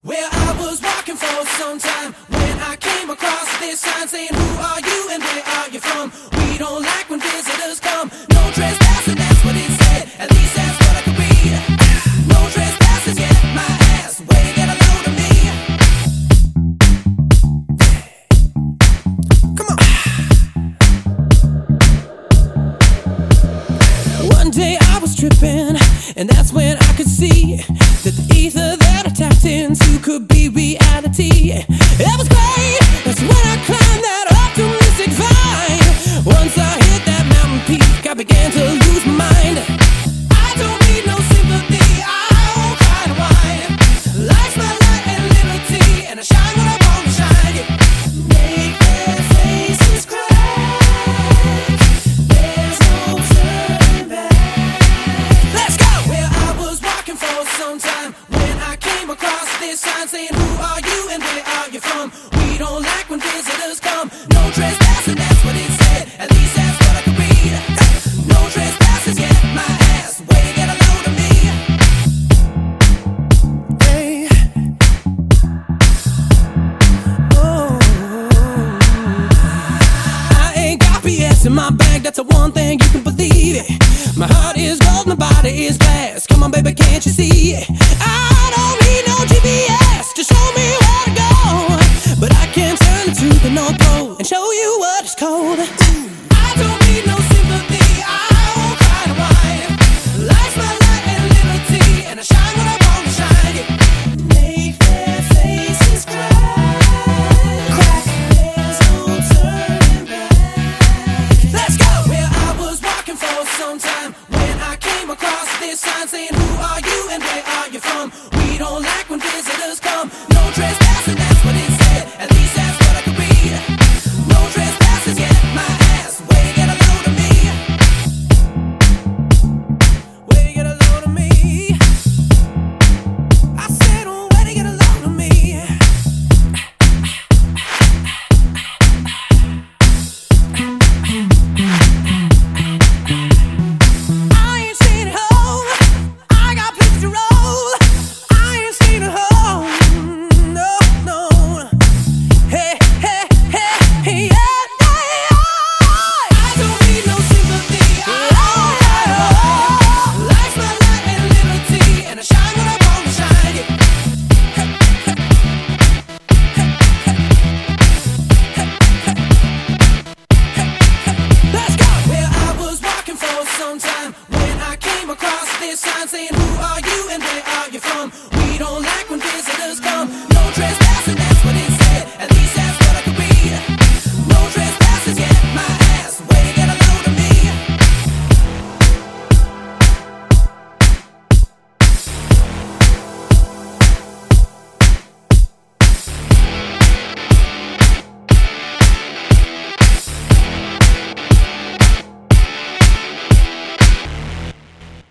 Well, I was walking for some time when I came across this sign saying, "Who are you and where are you from? We don't like when visitors come. No trespassing," that's what it said. At least that's what I could read. No trespassing, yeah, my ass. Way to get a load of me. Come on. One day I was tripping, and that's when I could see that the ether that I tapped into could be reality. It was great. That's when I climbed that optimistic vine. Once I hit that mountain peak, I began to lose my mind. I don't need no sympathy, I won't cry and whine. Life's my light and liberty, and I shine when I want to shine. Make their faces crack. There's no turning back. Let's go! Well, I was walking for some time when I came across this sign saying, "Who are you and where are you from? We don't like when visitors come. No trespassing," that's what it said. At least that's what I could read. No trespassing, yeah, my ass. Way to get a load of me. Hey. Oh. I ain't got BS in my bag, that's the one thing you can believe it. My heart is gold, my body is glass. Come on, baby, can't you see it?